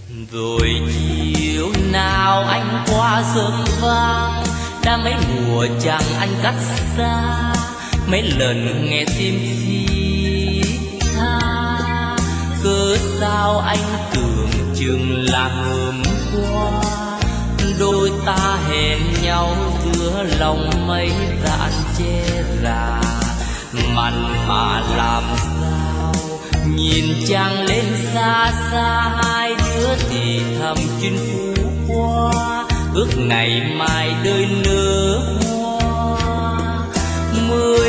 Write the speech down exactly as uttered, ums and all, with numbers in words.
Rồi chiều nào anh qua sớm vang, đã mấy mùa chẳng anh cách xa, mấy lần nghe tim thiết tha. Cớ sao anh tưởng chừng là hôm qua, đôi ta hẹn nhau giữa lòng mây rạn che rà. Mặn mà làm sao nhìn chàng lên xa xa, hai đứa thì thầm chuyên phú qua, ước ngày mai đời nở hoa. Mười